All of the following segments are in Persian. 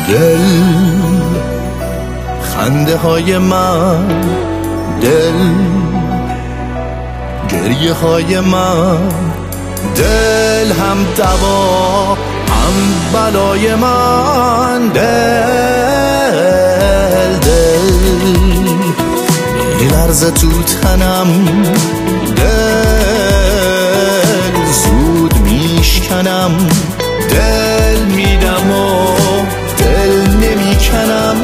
دل، خنده های من، دل، گریه های من، دل هم دوا هم بلای من، دل، دل میلرزه تو تنم، دل زود میشکنم، دل میدم و دل نمیکنم،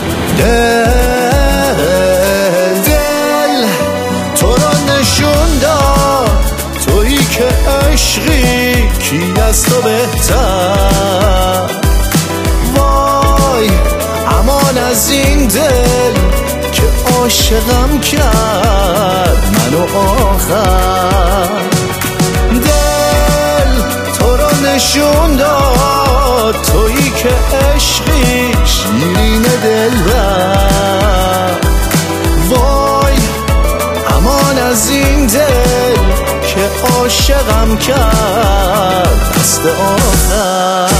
دل، دل تو را نشون داد تویی که عشقی، کی از تو بهتر، وای امان از این دل که عاشقم کرد منو آخر، دل تو را نشون داد تویی که عشقی، شیرین دلبر، وای امان از این دل که عاشقم کرد دست آخر.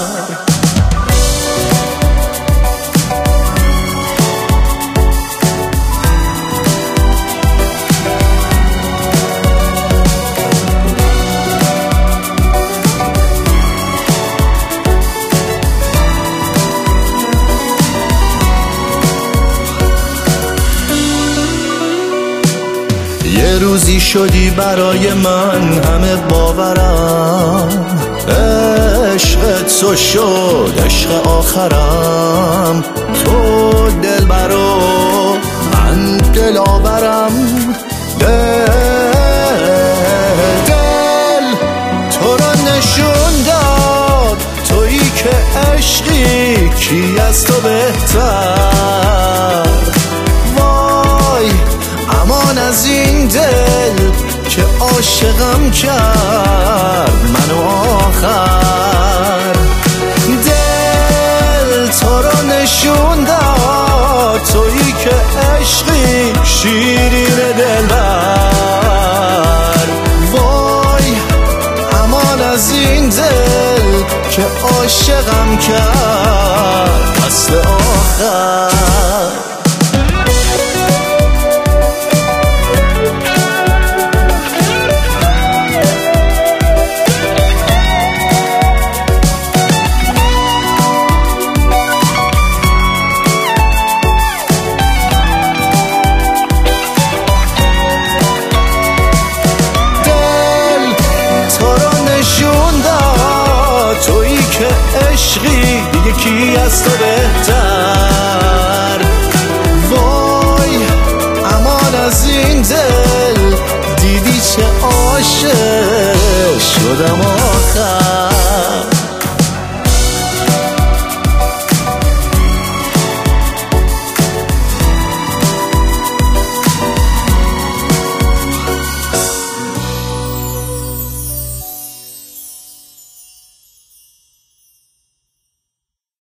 یه روزی شدی برای من همه باورم، عشقت تو شد عشق آخرم، تو دلبر و من دلاورم، دل، دل تو را نشون داد تویی که عشقی، کی از تو بهتر، وای امان از این دل که عاشقم کرد منو آخر، دل تو را نشون داد تویی که عشقی، شیرین دلبر، وای امان از این دل که عاشقم کرد دست آخر. تویی که عشقی، دیگه کی از تو بهتر، وای امان از این دل، دیدی چه عاشق شدم